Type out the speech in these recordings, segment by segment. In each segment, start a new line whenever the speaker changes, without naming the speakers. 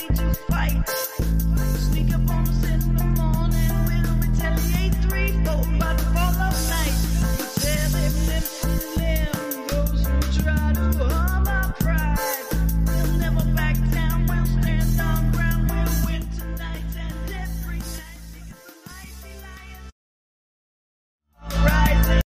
to fight. Sneak up on us in the morning, we'll retaliate 3-4 by the fall of night. We tear them limb from limb, those who try to harm our pride. We'll never back down, we'll stand our ground, we'll win tonight and every night. Because the mighty lions are rising.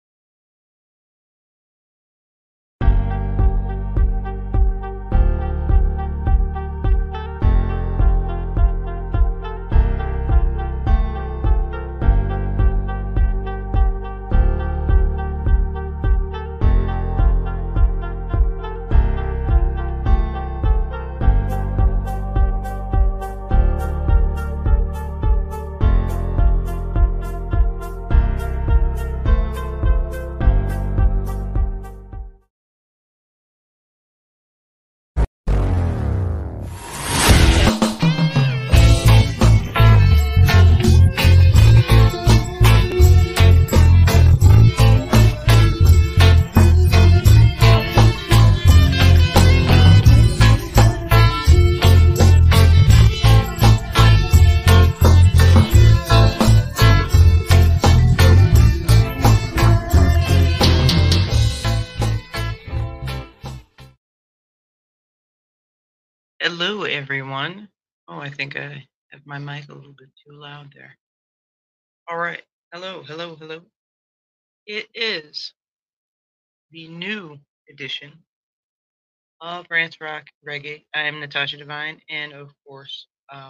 Hello, everyone. Oh, I think I have my mic a little bit too loud there. All right. Hello, hello, hello. It is the new edition of Rants Rock Reggae. I am Natasha Devine, and of course,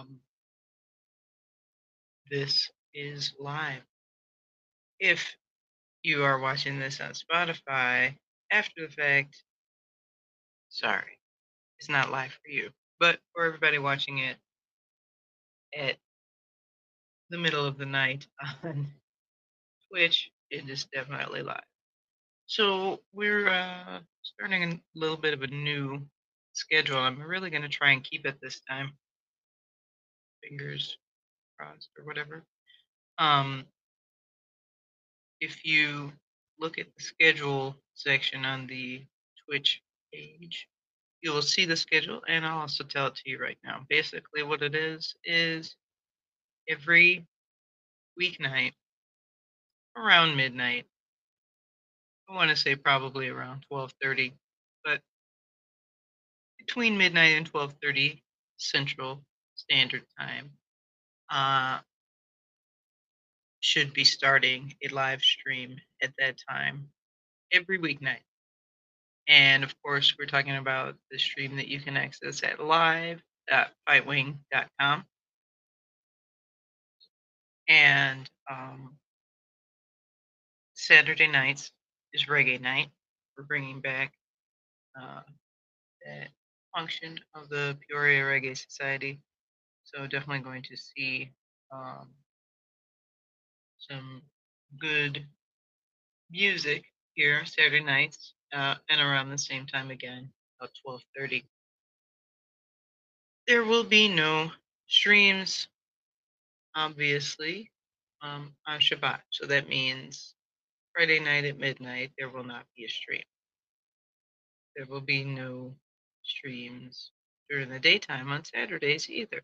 this is live. If you are watching this on Spotify after the fact, sorry, it's not live for you. But for everybody watching it at the middle of the night on Twitch, it is definitely live. So we're starting a little bit of a new schedule. I'm really going to try and keep it this time. Fingers crossed or whatever. If you look at the schedule section on the Twitch page, you will see the schedule, and I'll also tell it to you right now. Basically what it is every weeknight around midnight, I want to say probably around 12:30, but between midnight and 12:30 Central Standard Time, should be starting a live stream at that time every weeknight. And of course, we're talking about the stream that you can access at live.fightwing.com. And Saturday nights is reggae night. We're bringing back that function of the Peoria Reggae Society. So definitely going to see some good music here Saturday nights and around the same time again, about 12:30. There will be no streams, obviously, on Shabbat. So that means Friday night at midnight, there will not be a stream. There will be no streams during the daytime on Saturdays either.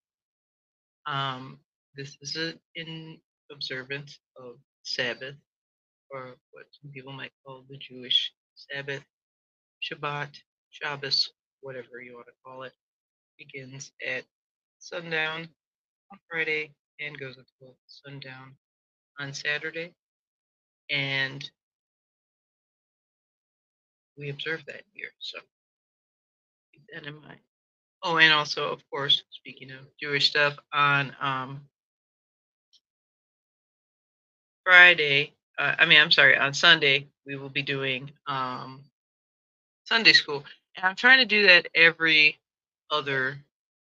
This is in observance of Sabbath, or what some people might call the Jewish Sabbath. Shabbat, Shabbos, whatever you want to call it, begins at sundown on Friday and goes until sundown on Saturday. And we observe that here, so keep that in mind. Oh, and also, of course, speaking of Jewish stuff, on on Sunday, we will be doing Sunday school. And I'm trying to do that every other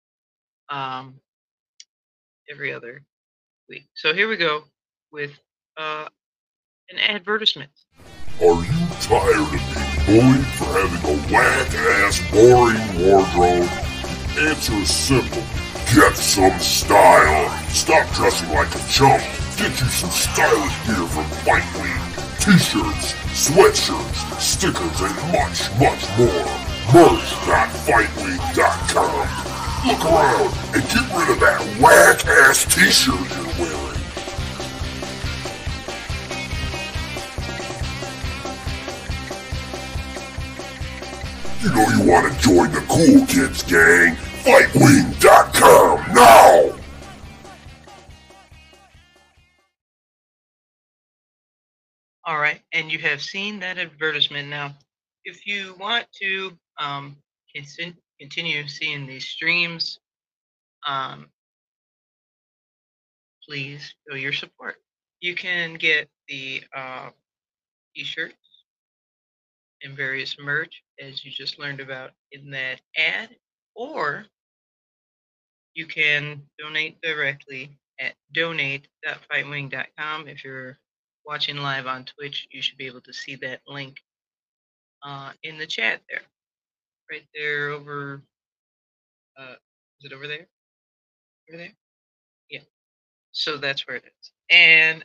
week. So here we go with an advertisement.
Are you tired of being bullied for having a whack-ass, boring wardrobe? Answer is simple. Get some style. Stop dressing like a chump. Get you some stylish gear from Fight Week. T-shirts, sweatshirts, stickers, and much, much more. Merch.fightweek.com. Look look around and get rid of that whack-ass t-shirt you're wearing. You know you want to join the cool kids gang. Fightwing.com now!
All right, and you have seen that advertisement. Now, if you want to continue seeing these streams, please show your support. You can get the t-shirts and various merch, as you just learned about in that ad, or you can donate directly at donate.fightwing.com. If you're watching live on Twitch, you should be able to see that link in the chat there. Right there over, is it over there? Over there? Yeah. So that's where it is. And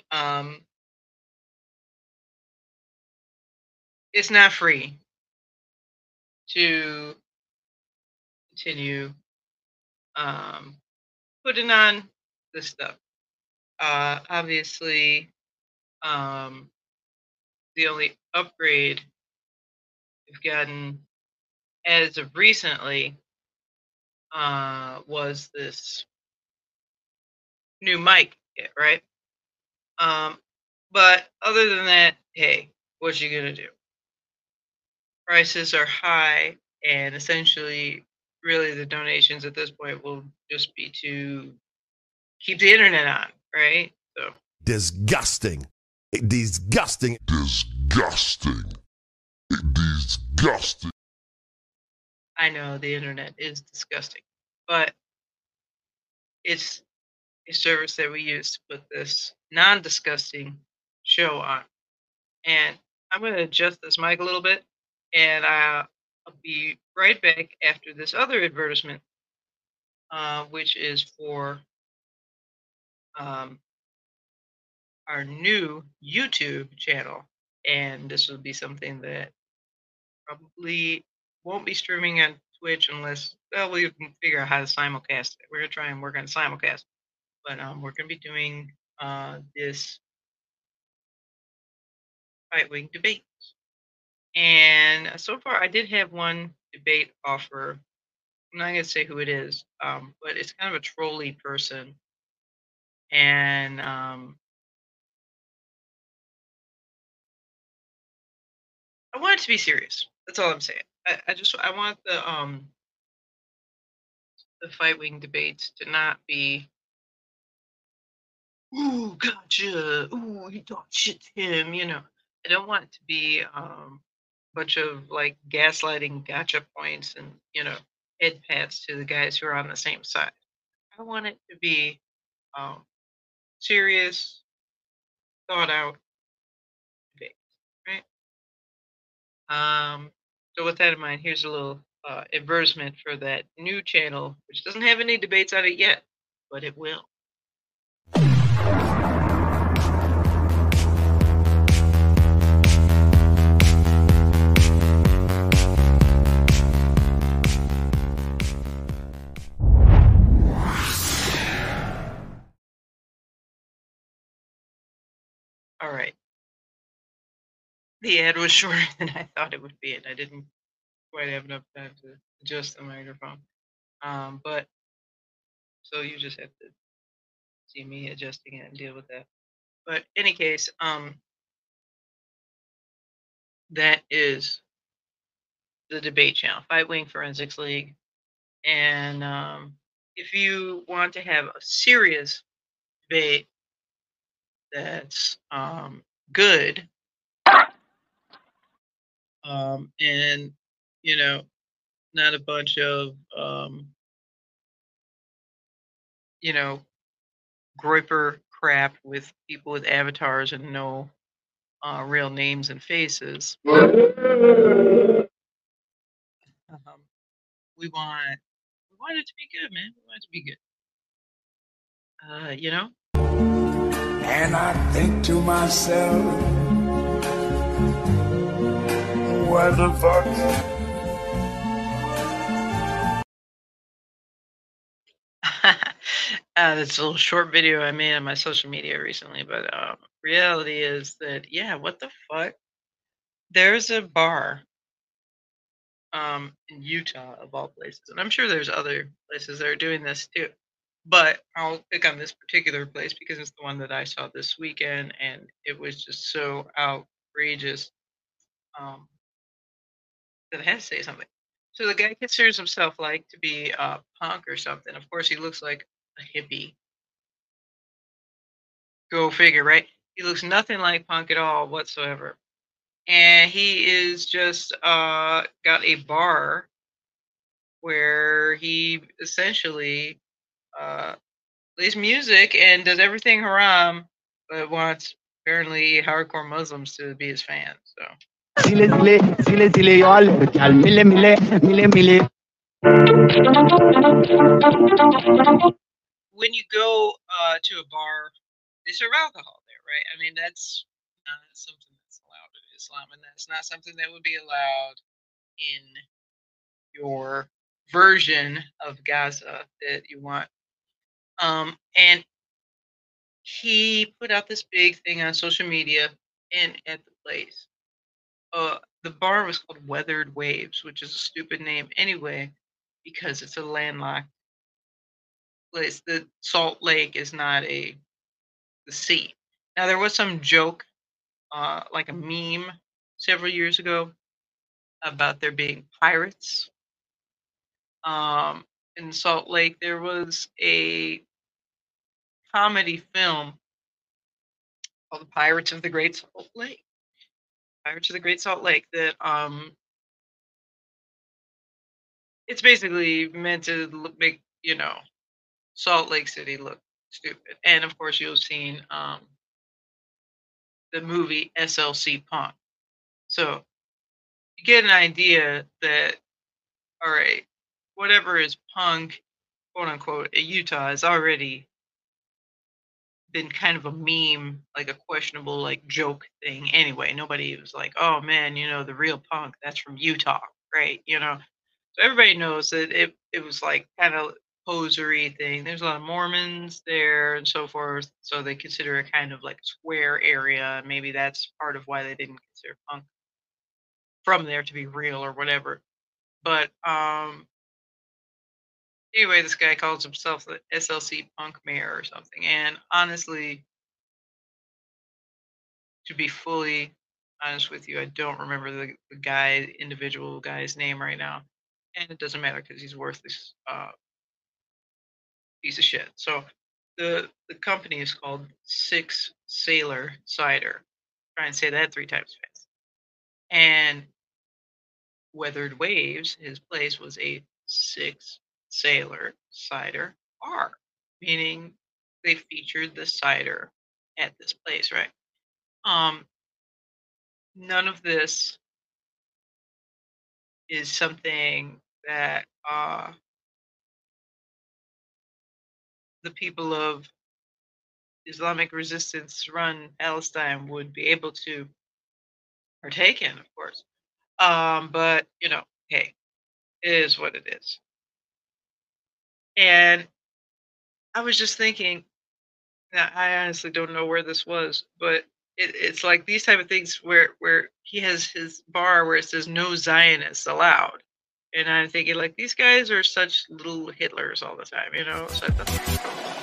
it's not free to continue putting on this stuff. Obviously, the only upgrade we've gotten as of recently was this new mic kit, right? But other than that, hey, what you gonna do? Prices are high, and essentially, really, the donations at this point will just be to keep the internet on, right? So
disgusting. Disgusting.
Disgusting. Disgusting.
I know the internet is disgusting, but it's a service that we use to put this non-disgusting show on. And I'm going to adjust this mic a little bit, and I'll be right back after this other advertisement, which is for our new YouTube channel. And this will be something that probably won't be streaming on Twitch unless, well, we can figure out how to simulcast it. We're going to try and work on simulcast. But we're going to be doing this Fightwing debates. And so far, I did have one debate offer. I'm not going to say who it is, but it's kind of a trolly person. And I want it to be serious. That's all I'm saying. I want the Fightwing debates to not be, ooh, gotcha, ooh, you talk shit to him, you know. I don't want it to be a bunch of like gaslighting gotcha points and, you know, head pats to the guys who are on the same side. I want it to be serious, thought out debate, right? So with that in mind, here's a little advertisement for that new channel, which doesn't have any debates on it yet, but it will. All right. The ad was shorter than I thought it would be, and I didn't quite have enough time to adjust the microphone. But so you just have to see me adjusting it and deal with that. But in any case, that is the debate channel, Fightwing Forensics League. And if you want to have a serious debate that's good, and, you know, not a bunch of, you know, groiper crap with people with avatars and no real names and faces. We want it to be good, man. We want it to be good. You know?
And I think to myself, what the fuck?
That's a little short video I made on my social media recently, but reality is that yeah, what the fuck? There's a bar in Utah of all places, and I'm sure there's other places that are doing this too. But I'll pick on this particular place because it's the one that I saw this weekend, and it was just so outrageous that I had to say something. So the guy considers himself like to be punk or something. Of course, he looks like a hippie. Go figure, right? He looks nothing like punk at all whatsoever. And he is just got a bar where he essentially uh, plays music and does everything haram, but wants apparently hardcore Muslims to be his fans. So
Zile, zile, zile, zile, y'all. Y'all, mille, mille, mille, mille.
when you go to a bar, they serve alcohol there, right? I mean, that's not something that's allowed in Islam, and that's not something that would be allowed in your version of Gaza that you want. And he put out this big thing on social media and at the place. The bar was called Weathered Waves, which is a stupid name anyway, because it's a landlocked place. The Salt Lake is not the sea. Now there was some joke, like a meme, several years ago about there being pirates. In Salt Lake, there was a comedy film called The Pirates of the Great Salt Lake. Pirates of the Great Salt Lake that it's basically meant to make Salt Lake City look stupid. And of course, you've seen the movie SLC Punk. So you get an idea that all right, whatever is punk, quote unquote, in Utah has already been kind of a meme, like a questionable like joke thing anyway. Nobody was like, oh man, the real punk, that's from Utah, right? So everybody knows that it was like kind of posery thing. There's a lot of Mormons there and so forth, so they consider it kind of like square area. Maybe that's part of why they didn't consider punk from there to be real or whatever. But anyway, this guy calls himself the SLC Punk Mayor or something. And honestly, to be fully honest with you, I don't remember the individual guy's name right now, and it doesn't matter because he's worthless piece of shit. So the company is called Six Sailor Cider. Try and say that 3 times fast. And Weathered Waves, his place was a Six Sailor Cider bar, meaning they featured the cider at this place, right? None of this is something that the people of Islamic resistance run Palestine would be able to partake in, of course. But hey, it is what it is. And I was just thinking, now, I honestly don't know where this was, but it's like these type of things where he has his bar where it says no Zionists allowed. And I'm thinking like these guys are such little Hitlers all the time, So I thought,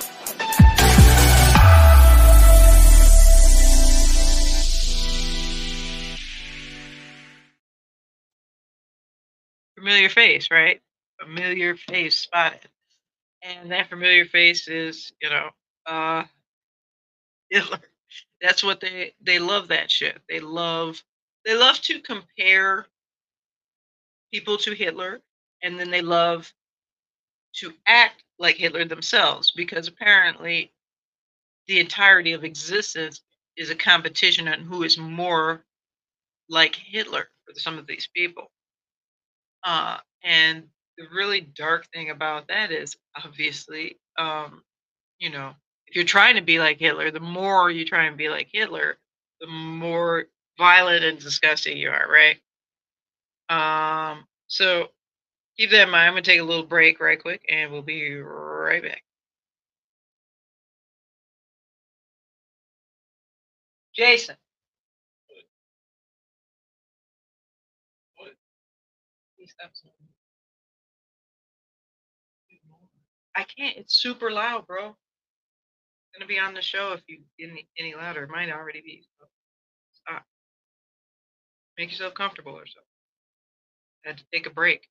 familiar face, right? Familiar face spotted. And that familiar face is, Hitler. That's what they love that shit. They love to compare people to Hitler, and then they love to act like Hitler themselves because apparently the entirety of existence is a competition on who is more like Hitler for some of these people. And the really dark thing about that is obviously, if you're trying to be like Hitler, the more you try and be like Hitler, the more violent and disgusting you are, right? So keep that in mind. I'm gonna take a little break right quick, and we'll be right back. Jason. Please stop saying I can't. It's super loud, bro. It's gonna be on the show if you get any louder. It might already be. So stop. Make yourself comfortable or something. I had to take a break.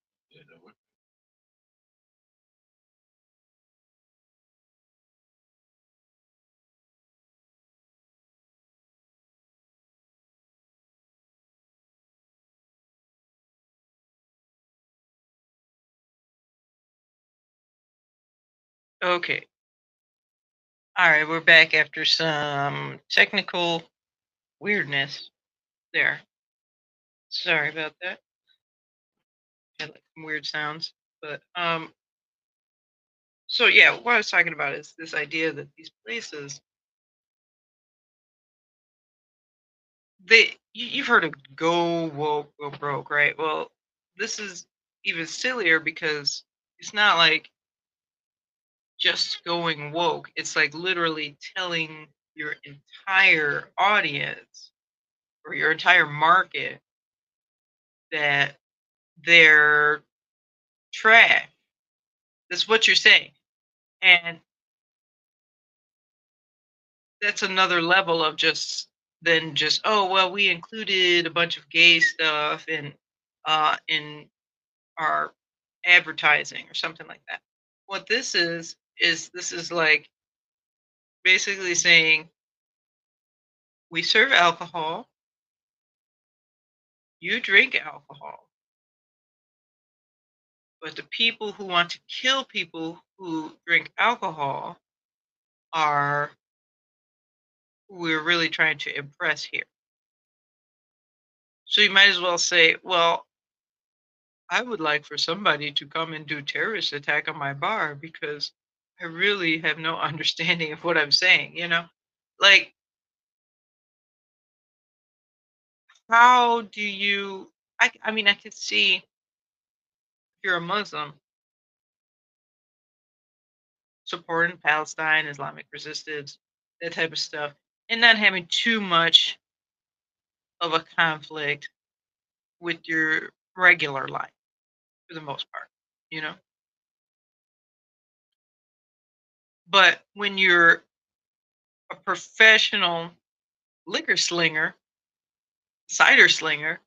Okay. All right, we're back after some technical weirdness there. Sorry about that. Had like some weird sounds, but so yeah, what I was talking about is this idea that these places you've heard of go woke, go broke, right? Well, this is even sillier because it's not like just going woke. It's like literally telling your entire audience or your entire market that they're trash. That's what you're saying. And that's another level of just oh well we included a bunch of gay stuff in our advertising or something like that. What this is like basically saying we serve alcohol, you drink alcohol, but the people who want to kill people who drink alcohol are who we're really trying to impress here. So you might as well say, well, I would like for somebody to come and do terrorist attack on my bar because I really have no understanding of what I'm saying, you know? Like, how do you I mean I could see if you're a Muslim supporting Palestine, Islamic resistance, that type of stuff, and not having too much of a conflict with your regular life for the most part, you know? But when you're a professional liquor slinger, cider slinger,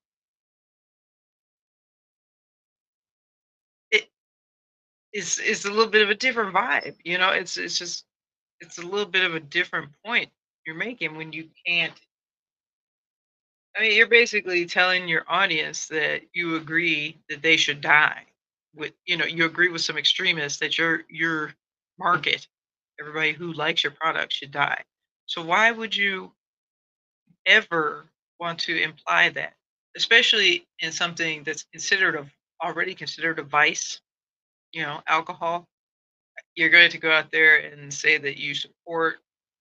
it is a little bit of a different vibe, you know? It's just it's a little bit of a different point you're making when you can't I mean, you're basically telling your audience that you agree that they should die. With you agree with some extremists that your market, everybody who likes your product should die. So why would you ever want to imply that? Especially in something that's already considered a vice, alcohol. You're going to go out there and say that you support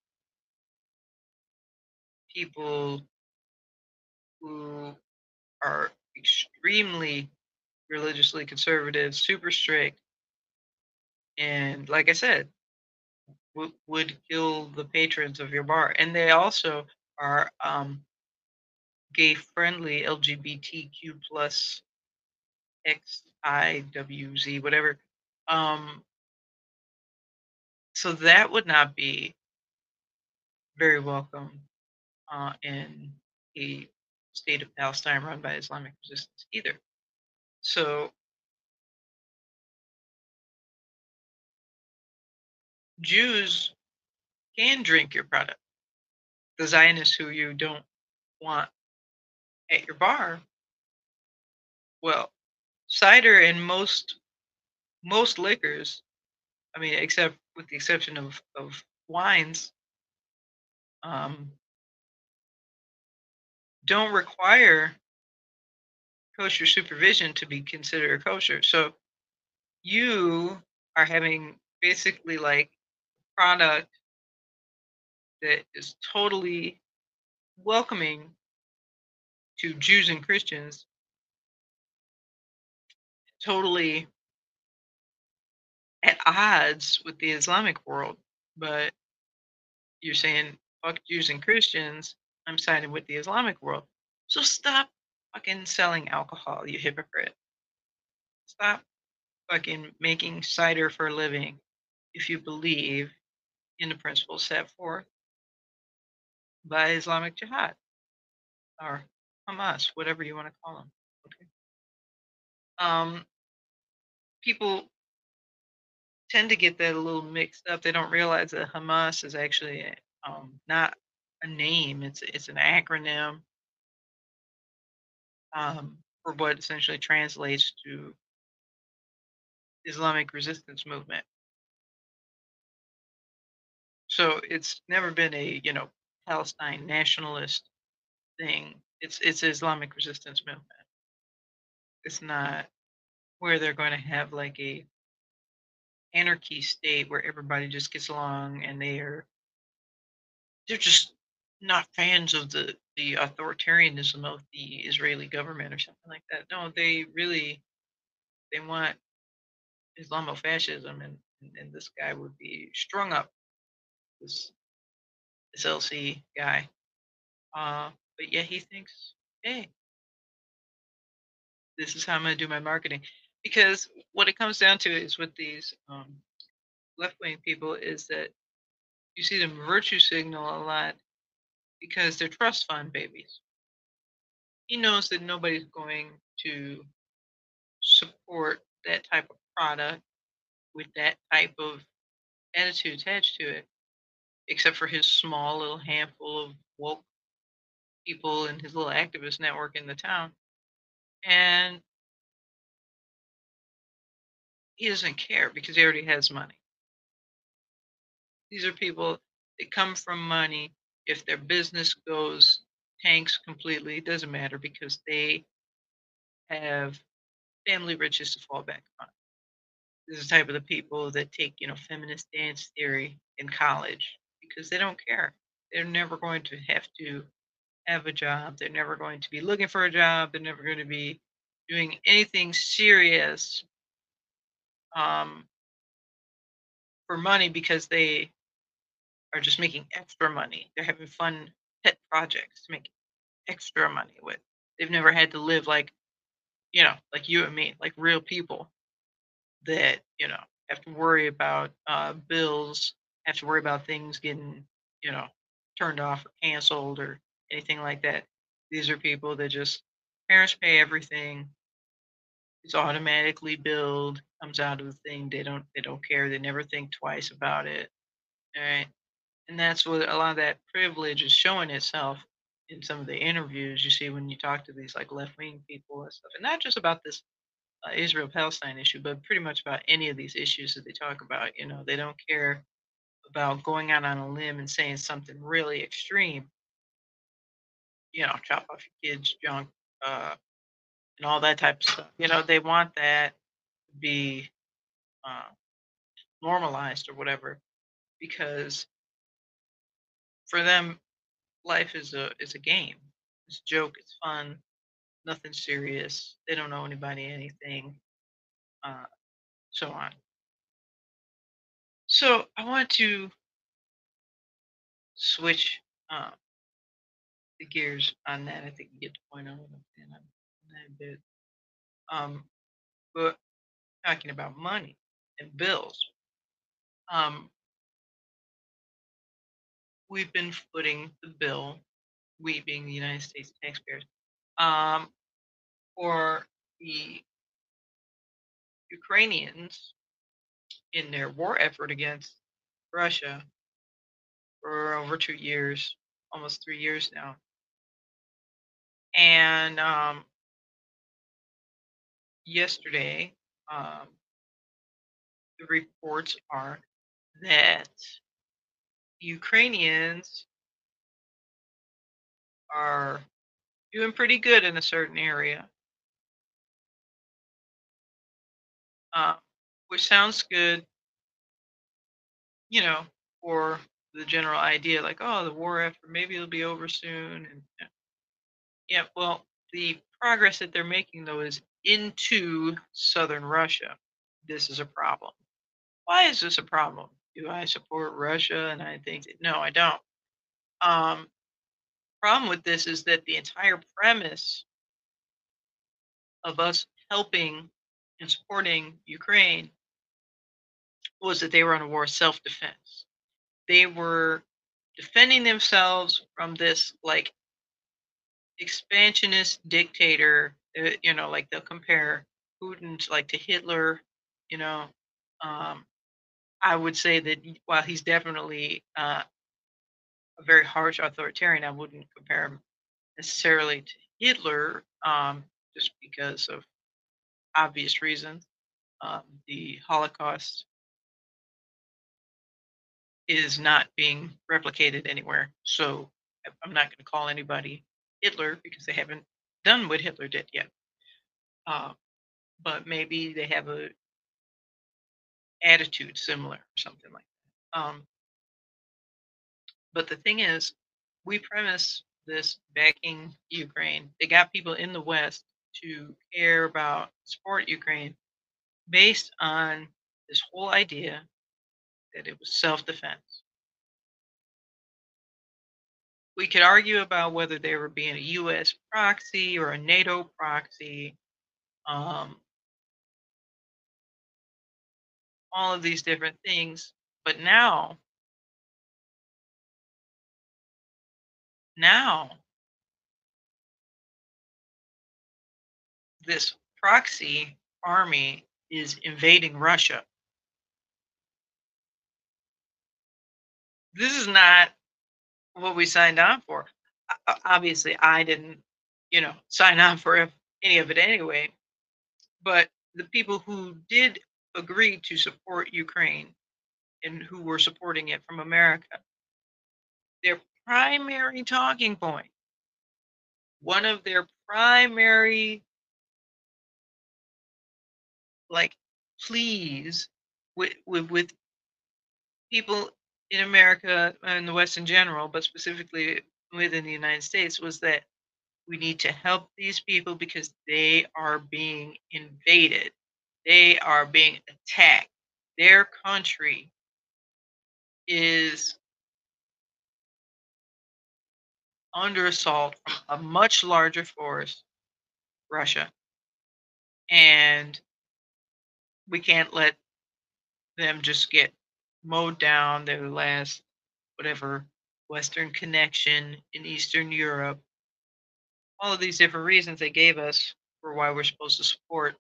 people who are extremely religiously conservative, super strict, and like I said, would kill the patrons of your bar. And they also are gay friendly, LGBTQ plus XIWZ, whatever. So that would not be very welcome in a state of Palestine run by Islamic resistance either. So Jews can drink your product. The Zionists who you don't want at your bar, well, cider and most liquors, I mean, except with the exception of wines, um, don't require kosher supervision to be considered kosher. So you are having basically like product that is totally welcoming to Jews and Christians, totally at odds with the Islamic world, but you're saying fuck Jews and Christians, I'm siding with the Islamic world. So stop fucking selling alcohol, you hypocrite. Stop fucking making cider for a living if you believe in the principles set forth by Islamic Jihad or Hamas, whatever you want to call them. Okay. People tend to get that a little mixed up. They don't realize that Hamas is actually not a name. It's an acronym for what essentially translates to Islamic Resistance Movement. So it's never been a Palestine nationalist thing. It's Islamic Resistance Movement. It's not where they're going to have like a anarchy state where everybody just gets along and they're just not fans of the authoritarianism of the Israeli government or something like that. No, they want Islamofascism, and this guy would be strung up. This LC guy, but yeah, he thinks, hey, this is how I'm gonna do my marketing, because what it comes down to is with these left-wing people is that you see them virtue signal a lot because they're trust fund babies. He knows that nobody's going to support that type of product with that type of attitude attached to it, except for his small little handful of woke people and his little activist network in the town. And he doesn't care because he already has money. These are people that come from money. If their business goes tanks completely, it doesn't matter because they have family riches to fall back on. This is the type of the people that take, feminist dance theory in college because they don't care. They're never going to have a job. They're never going to be looking for a job. They're never going to be doing anything serious for money because they are just making extra money. They're having fun pet projects to make extra money with. They've never had to live like you and me, like real people that, have to worry about bills, have to worry about things getting, turned off or canceled or anything like that. These are people that just parents pay everything. It's automatically billed, comes out of the thing. They don't care. They never think twice about it. All right. And that's what a lot of that privilege is showing itself in some of the interviews you see when you talk to these like left wing people and stuff, and not just about this Israel Palestine issue, but pretty much about any of these issues that they talk about. They don't care about going out on a limb and saying something really extreme. Chop off your kids' junk and all that type of stuff. They want that to be uh, normalized or whatever because for them life is a game. It's a joke. It's fun. Nothing serious. They don't owe anybody anything. Uh, so on. So I want to switch the gears on that. I think you get the point on what I'm saying on that bit. But talking about money and bills, we've been footing the bill, we being the United States taxpayers, for the Ukrainians in their war effort against Russia for over 2 years, almost 3 years now. And yesterday, the reports are that Ukrainians are doing pretty good in a certain area, which sounds good, for the general idea, like, oh, the war effort, maybe it'll be over soon. And yeah, well, the progress that they're making, though, is into southern Russia. This is a problem. Why is this a problem? Do I support Russia? And I think that, no, I don't. Problem with this is that the entire premise of us helping and supporting Ukraine was that they were on a war of self-defense. They were defending themselves from this like expansionist dictator. Like they'll compare Putin to Hitler. You know, um, I would say that while he's definitely a very harsh authoritarian, I wouldn't compare him necessarily to Hitler, just because of obvious reasons. The Holocaust is not being replicated anywhere, so I'm not going to call anybody Hitler because they haven't done what Hitler did yet. But maybe they have a attitude similar or something like that. But the thing is, we premise this backing Ukraine. They got people in the West to care about, support Ukraine based on this whole idea that it was self-defense. We could argue about whether they were being a U.S. proxy or a NATO proxy. All of these different things. But now this proxy army is invading Russia. This is not what we signed on for. Obviously, I didn't, sign on for any of it anyway. But the people who did agree to support Ukraine and who were supporting it from America, their primary talking point, one of their primary pleas with people in America and the West in general, but specifically within the United States, was that we need to help these people because they are being invaded. They are being attacked. Their country is under assault from a much larger force, Russia. And we can't let them just get mowed down, their last, whatever, Western connection in Eastern Europe. All of these different reasons they gave us for why we're supposed to support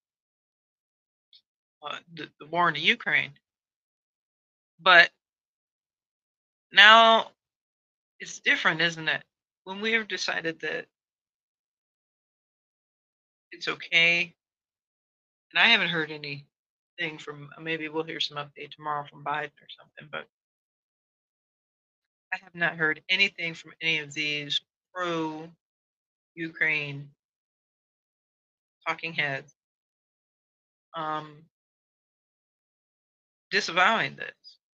the war in the Ukraine. But now it's different, isn't it? When we have decided that it's okay, and I haven't heard anything from, maybe we'll hear some update tomorrow from Biden or something, but I have not heard anything from any of these pro-Ukraine talking heads disavowing this.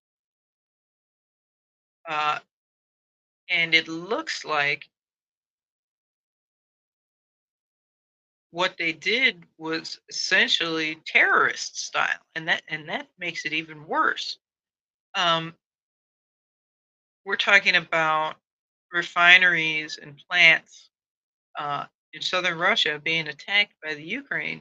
And it looks like what they did was essentially terrorist style, and that makes it even worse. We're talking about refineries and plants in southern Russia being attacked by the Ukraine.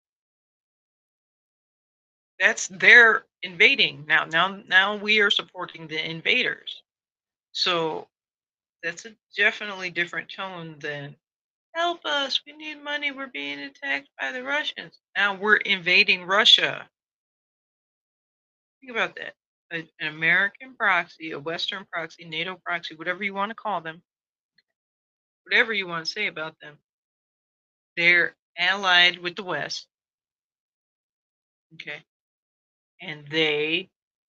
That's their invading now. Now we are supporting the invaders. So that's a definitely different tone than help us, we need money, we're being attacked by the Russians. Now we're invading Russia. Think about that. An American proxy, a Western proxy, NATO proxy, whatever you want to call them, whatever you want to say about them, they're allied with the West. Okay. And they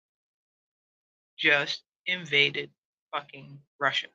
just invaded fucking Russia.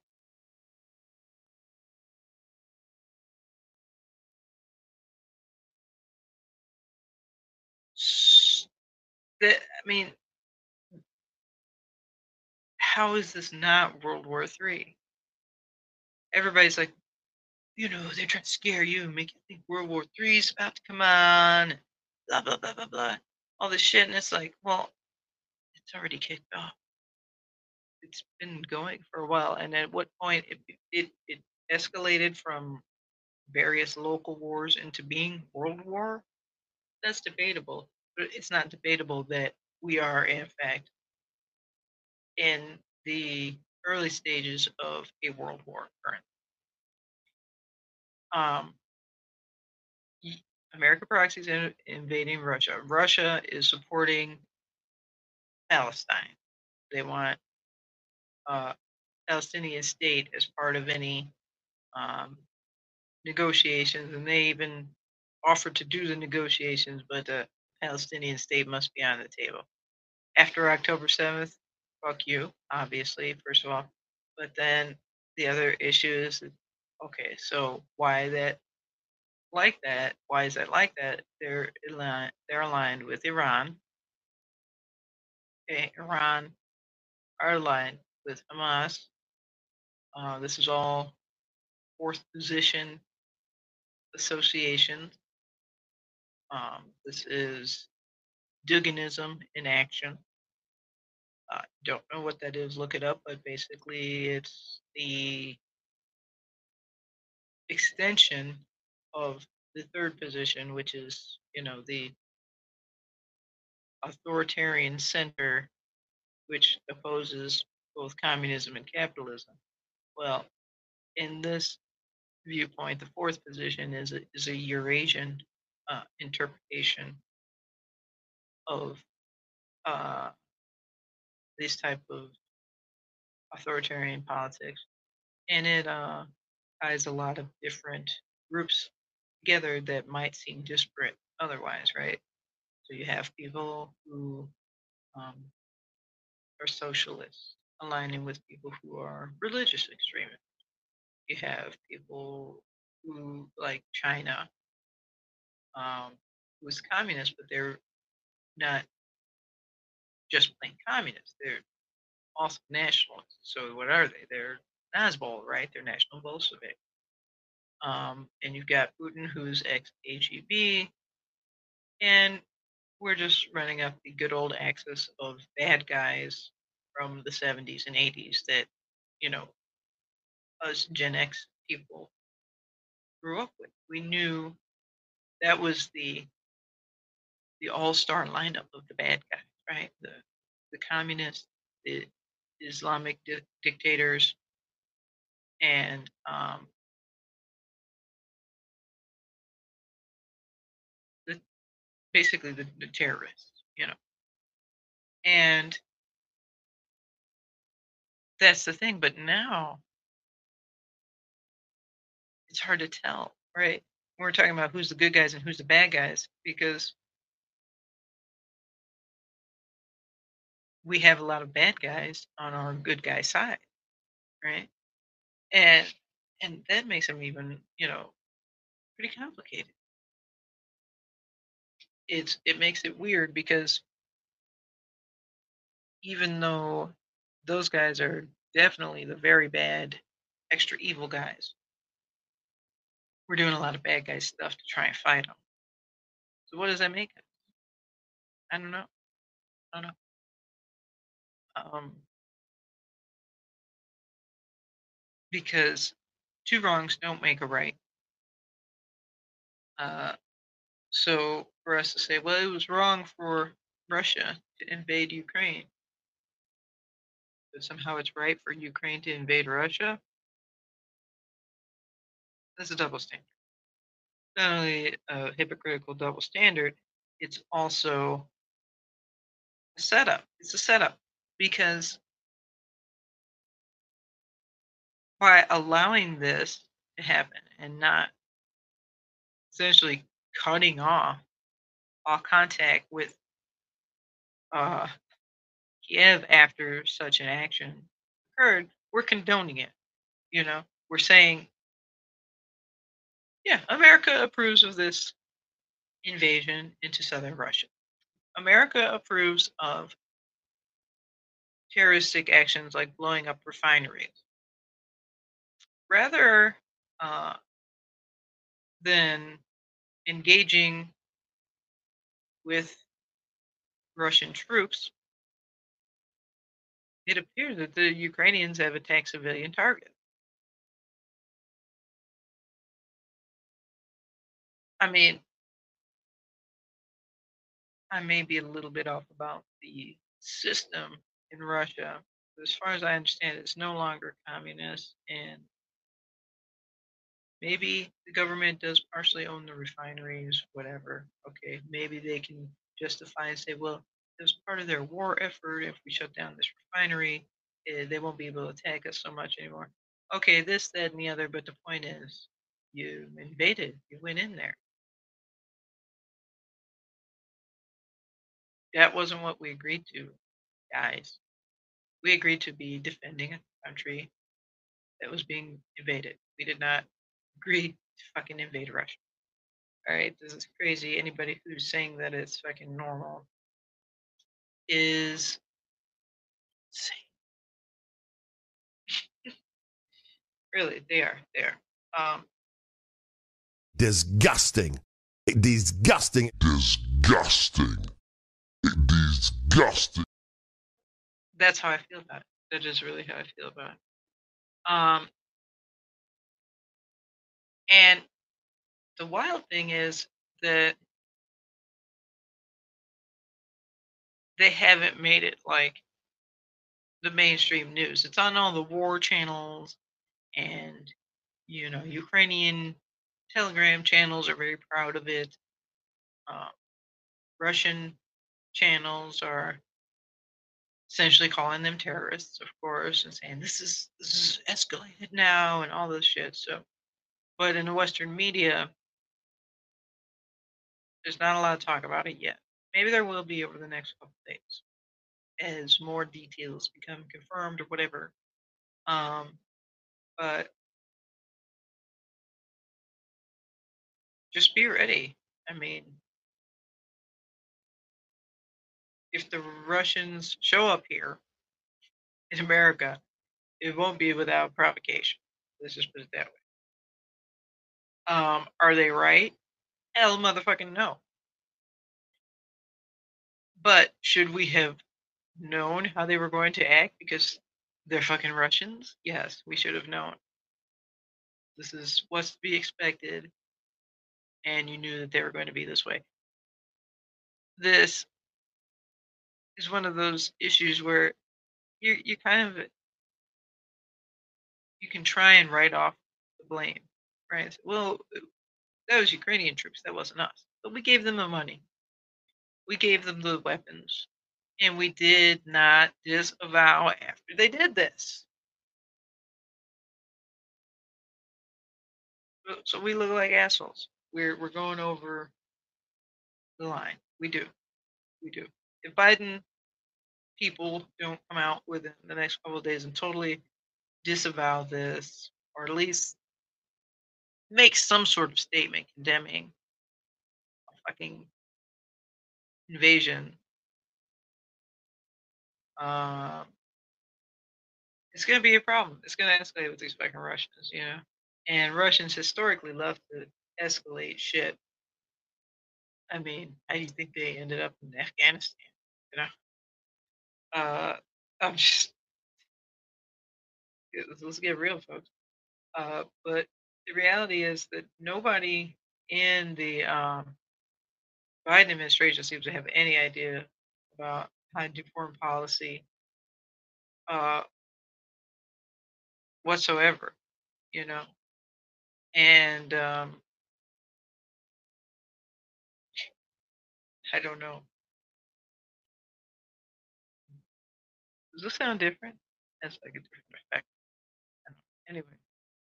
How is this not World War III? Everybody's like, they're trying to scare you and make you think World War III is about to come on, blah, blah, blah, blah, blah, all this shit. And it's like, well, it's already kicked off. it's been going for a while, and at what point it escalated from various local wars into being world war, that's debatable. But it's not debatable that we are in fact in the early stages of a world war currently. Um, America proxies invading Russia. Russia is supporting Palestine. They want a Palestinian state as part of any um, negotiations, and they even offered to do the negotiations, but the Palestinian state must be on the table. After October 7th, fuck you, obviously, first of all. But then the other issue is okay, so why that like that? Why is that like that? They're aligned with Iran. Okay, Iran are aligned with Hamas. This is all fourth position association. This is Duganism in action. Don't know what that is, look it up, but basically it's the extension of the third position, which is, the authoritarian center, which opposes both communism and capitalism. Well, in this viewpoint, the fourth position is a Eurasian interpretation of this type of authoritarian politics, and it ties a lot of different groups together that might seem disparate otherwise, right? So you have people who um, are socialists aligning with people who are religious extremists. You have people who, like China, who is communist, but they're not just plain communists. They're also nationalists. So what are they? They're Nazbol, right? They're National Bolshevik. And you've got Putin, who's ex-KGB, and we're just running up the good old axis of bad guys from the 70s and 80s that, you know, us Gen X people grew up with. We knew that was the all-star lineup of the bad guys, right? The communists, the Islamic dictators, and the, basically the terrorists, And that's the thing. But now it's hard to tell, right? We're talking about who's the good guys and who's the bad guys because we have a lot of bad guys on our good guy side, right? And that makes them even, pretty complicated. It makes it weird because even though those guys are definitely the very bad, extra evil guys, we're doing a lot of bad guy stuff to try and fight them. So what does that make it? I don't know. I don't know. Because two wrongs don't make a right. So for us to say, well, it was wrong for Russia to invade Ukraine, but somehow it's right for Ukraine to invade Russia, that's a double standard. Not only a hypocritical double standard, it's also a setup. It's a setup because by allowing this to happen and not essentially cutting off all contact with Kiev after such an action occurred, we're condoning it. We're saying, yeah, America approves of this invasion into southern Russia. America approves of terroristic actions like blowing up refineries. Rather than engaging with Russian troops, it appears that the Ukrainians have attacked civilian targets. I mean, I may be a little bit off about the system in Russia. But as far as I understand, it's no longer communist, and maybe the government does partially own the refineries, whatever. Okay, maybe they can justify and say, well, as part of their war effort, if we shut down this refinery, they won't be able to attack us so much anymore. Okay, this, that, and the other, but the point is, you invaded, you went in there. That wasn't what we agreed to, guys. We agreed to be defending a country that was being invaded. We did not agree to fucking invade Russia. All right, this is crazy. Anybody who's saying that it's fucking normal is insane. Really, they are. They are.
Disgusting. Disgusting.
Disgusting. Disgusting.
That's how I feel about it. That is really how I feel about it. And the wild thing is that they haven't made it like the mainstream news. It's on all the war channels, and Ukrainian Telegram channels are very proud of it. Russian channels are essentially calling them terrorists, of course, and saying this is escalated now and all this shit. So, but in the Western media, there's not a lot of talk about it yet. Maybe there will be over the next couple of days as more details become confirmed or whatever. But just be ready. I mean, if the Russians show up here in America, it won't be without provocation. Let's just put it that way. Are they right? Hell motherfucking no. But should we have known how they were going to act because they're fucking Russians? Yes, we should have known. This is what's to be expected, and you knew that they were going to be this way. This is one of those issues where you kind of you can try and write off the blame, right? Well, that was Ukrainian troops, that wasn't us. But we gave them the money. We gave them the weapons. And we did not disavow after they did this. So we look like assholes. We're going over the line. We do. We do. If Biden people don't come out within the next couple of days and totally disavow this, or at least make some sort of statement condemning a fucking invasion, it's going to be a problem. It's going to escalate with these fucking Russians, And Russians historically love to escalate shit. I mean, how do you think they ended up in Afghanistan? You know, I'm just let's get real, folks. But the reality is that nobody in the Biden administration seems to have any idea about how to do foreign policy whatsoever, And I don't know. Does this sound different? That's like a different effect. Anyway,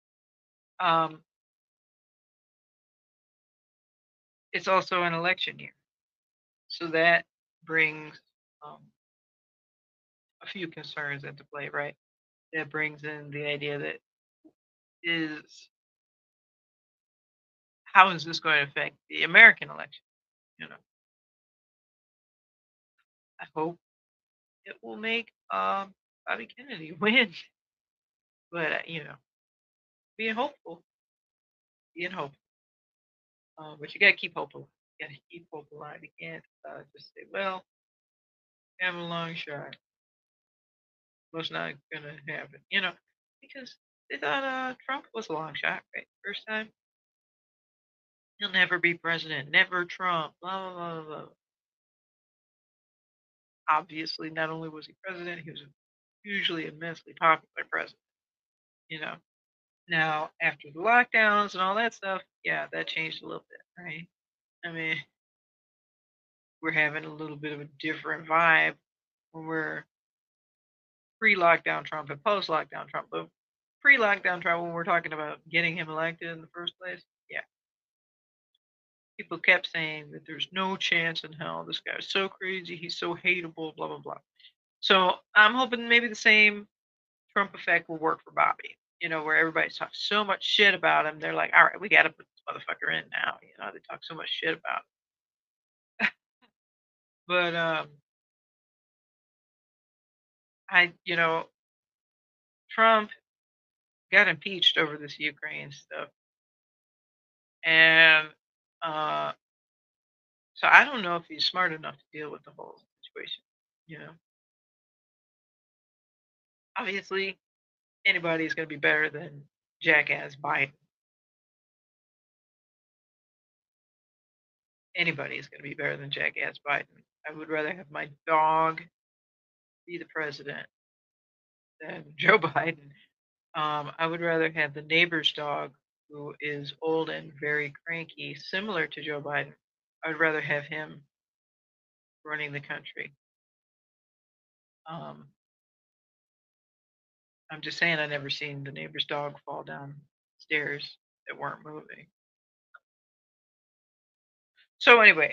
it's also an election year, so that brings a few concerns into play, right? That brings in the idea that how is this going to affect the American election? I hope it will make Bobby Kennedy win, but being hopeful, being hopeful. But you gotta keep hope alive. You gotta keep hope alive. You can't just say, "Well, have a long shot." was not going to happen, you know, because they thought Trump was a long shot, right? First time. He'll never be president. Never Trump. Blah, blah, blah, blah. Obviously, not only was he president, he was a hugely immensely popular president, you know. Now, after the lockdowns and all that stuff, yeah, that changed a little bit, right? I mean, we're having a little bit of a different vibe when we're pre-lockdown Trump and post-lockdown Trump. But pre-lockdown Trump, when we're talking about getting him elected in the first place, yeah, people kept saying that there's no chance in hell. This guy's so crazy. He's so hateable. Blah blah blah. So I'm hoping maybe the same Trump effect will work for Bobby. You know, where everybody's talking so much shit about him, they're like, all right, we got to put this motherfucker in now. You know, they talk so much shit about him. But you know, Trump got impeached over this Ukraine stuff, and uh, so I don't know if he's smart enough to deal with the whole situation. You know, obviously anybody's going to be better than jackass Biden. Anybody is going to be better than jackass Biden. I would rather have my dog be the president than Joe Biden. I would rather have the neighbor's dog, who is old and very cranky, similar to Joe Biden. I would rather have him running the country. Um, I'm just saying, I never seen the neighbor's dog fall down stairs that weren't moving. So anyway,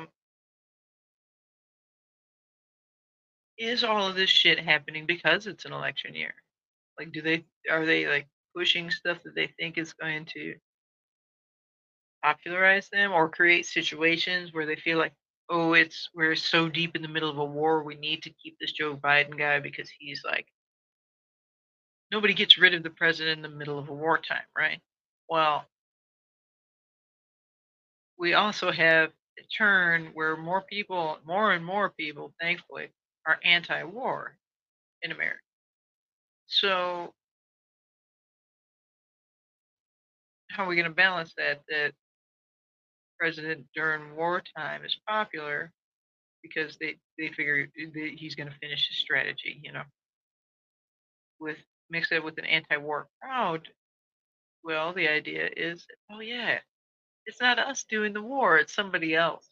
is all of this shit happening because it's an election year? Like, are they like pushing stuff that they think is going to popularize them or create situations where they feel like, oh, we're so deep in the middle of a war, we need to keep this Joe Biden guy because he's like, nobody gets rid of the president in the middle of a wartime, right? Well, we also have a turn where more and more people, thankfully, are anti-war in America. So how are we going to balance that? That president during wartime is popular because they figure that he's going to finish his strategy, you know, with mix it with an anti-war crowd. Well, the idea is, oh yeah, it's not us doing the war; it's somebody else,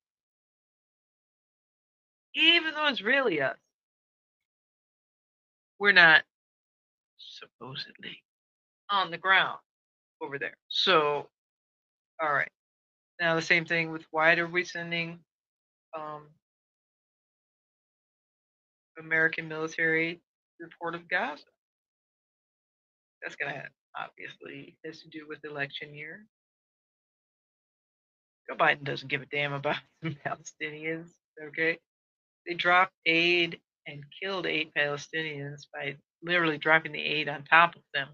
even though it's really us. We're not supposedly on the ground over there. So, all right. Now the same thing with why are we sending um, American military to the port of Gaza? That's gonna obviously has to do with election year. Joe Biden doesn't give a damn about the Palestinians. Okay, they dropped aid and killed 8 Palestinians by literally dropping the aid on top of them.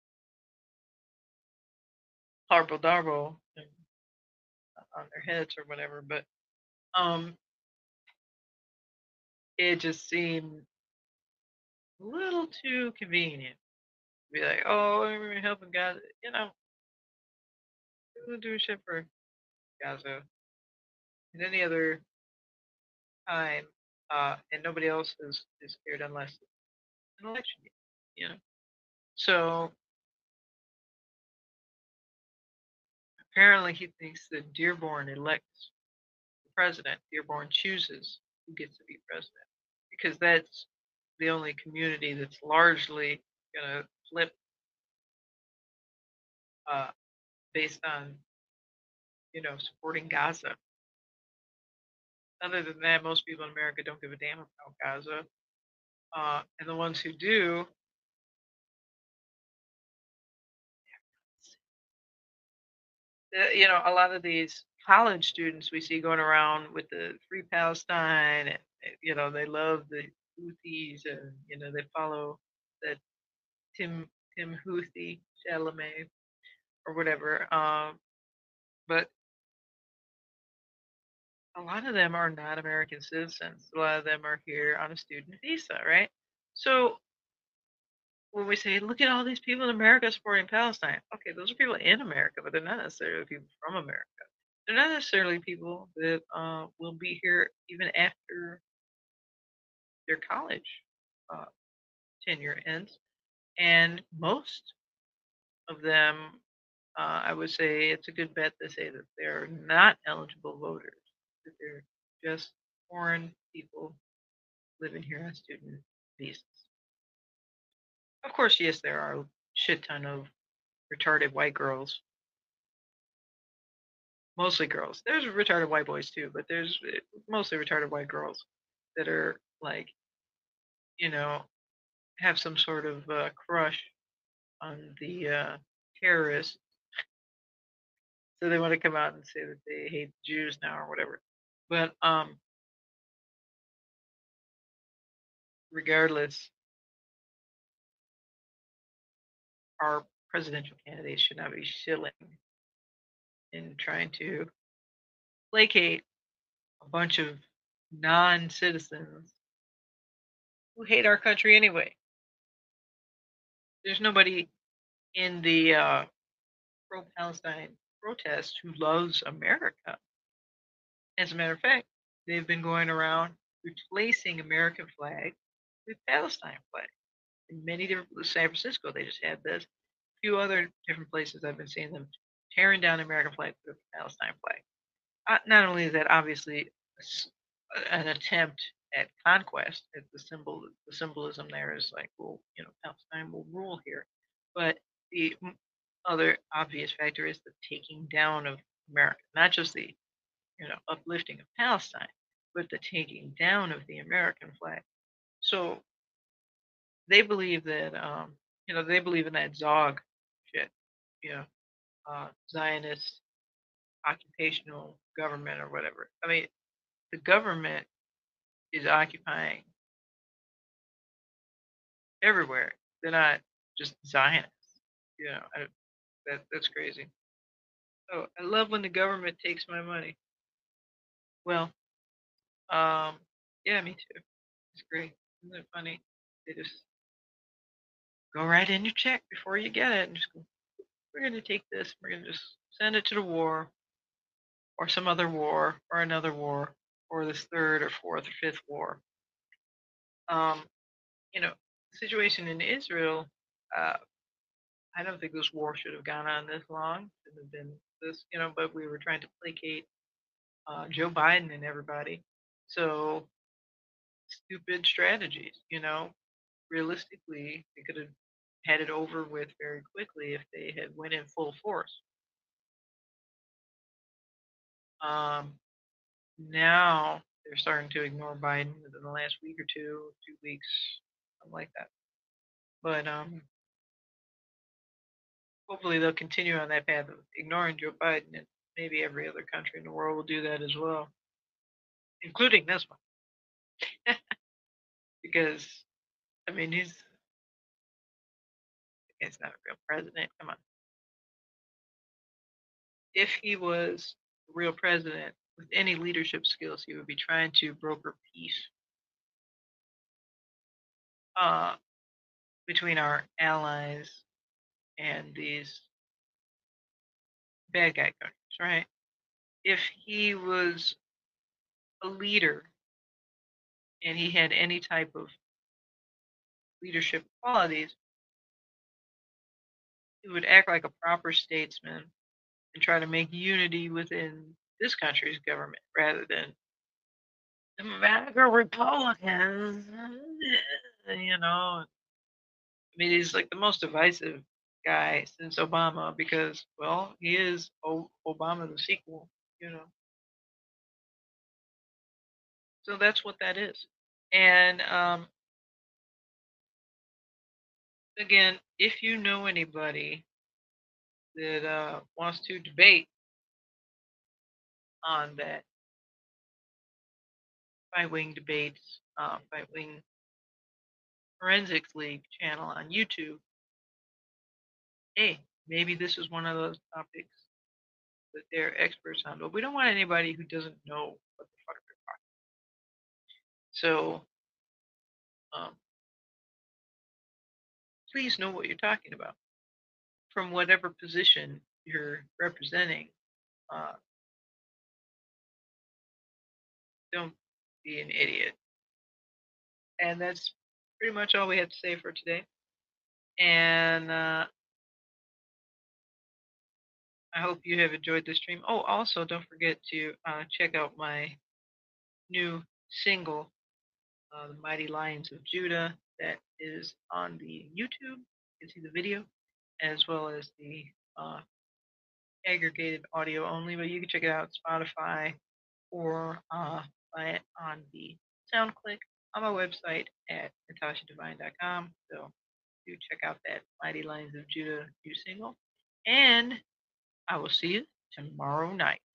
Harbo darbo on their heads or whatever, but um, it just seemed a little too convenient to be like, oh, we're helping Gaza. You know, we'll do shit for Gaza. And any other time, and nobody else is scared unless it's an election year, you know. So apparently he thinks that Dearborn elects the president. Dearborn chooses who gets to be president because that's the only community that's largely gonna flip uh, based on supporting Gaza. Other than that, most people in America don't give a damn about Gaza, and the ones who do, a lot of these college students we see going around with the Free Palestine, and they love the Houthis, and they follow the Tim Houthi Chalamet or whatever. But a lot of them are not American citizens. A lot of them are here on a student visa, right? So when we say, look at all these people in America supporting Palestine, okay, those are people in America, but they're not necessarily people from America. They're not necessarily people that will be here even after their college uh, tenure ends. And most of them, I would say it's a good bet to say that they're not eligible voters, that they're just foreign people living here on student visas. Of course, yes, there are a shit ton of retarded white girls, mostly girls. There's retarded white boys too, but there's mostly retarded white girls that are like, you know, have some sort of crush on the terrorists. So they want to come out and say that they hate Jews now or whatever. But regardless, our presidential candidates should not be shilling and trying to placate a bunch of non-citizens who hate our country anyway. There's nobody in the pro-Palestine protest who loves America. As a matter of fact, they've been going around replacing American flag with Palestine flag. In many different San Francisco, they just had this. A few other different places I've been seeing them tearing down American flag with Palestine flag. Not only is that obviously an attempt at conquest, at the symbolism there is like, well, Palestine will rule here, but the other obvious factor is the taking down of America, not just the uplifting of Palestine, but the taking down of the American flag. So they believe that they believe in that Zog shit, you know, Zionist occupational government or whatever. I mean, the government is occupying everywhere. They're not just Zionists. That's crazy. Oh, I love when the government takes my money. Well, yeah, me too. It's great. Isn't it funny? They just go right in your check before you get it and just go, we're going to take this, we're going to just send it to the war or some other war or another war or this third or fourth or fifth war. Um, the situation in Israel, uh, I don't think this war should have gone on this long. Should have been this, but we were trying to placate Joe Biden and everybody. So stupid strategies, realistically, they could have had it over with very quickly if they had went in full force. Now they're starting to ignore Biden within the last week or 2 weeks, something like that. But hopefully they'll continue on that path of ignoring Joe Biden, and maybe every other country in the world will do that as well, including this one. Because, I mean, he's not a real president. Come on. If he was a real president with any leadership skills, he would be trying to broker peace between our allies and these bad guy countries, right? If he was a leader and he had any type of leadership qualities, he would act like a proper statesman and try to make unity within this country's government rather than the MAGA Republicans. I mean, he's like the most divisive guy since Obama because, well, he is Obama the sequel, So that's what that is. And again, if you know anybody that wants to debate on that Fight Wing Debates, Fight Wing Forensics League channel on YouTube, hey, maybe this is one of those topics that they're experts on. But we don't want anybody who doesn't know what the fuck they're talking about. So please know what you're talking about from whatever position you're representing. Don't be an idiot. And that's pretty much all we have to say for today. And I hope you have enjoyed the stream. Oh, also, don't forget to check out my new single, The Mighty Lions of Judah, that is on the YouTube. You can see the video as well as the aggregated audio only, but you can check it out on Spotify or buy it on the SoundClick on my website at natashadivine.com. So do check out that Mighty Lions of Judah new single. And I will see you tomorrow night.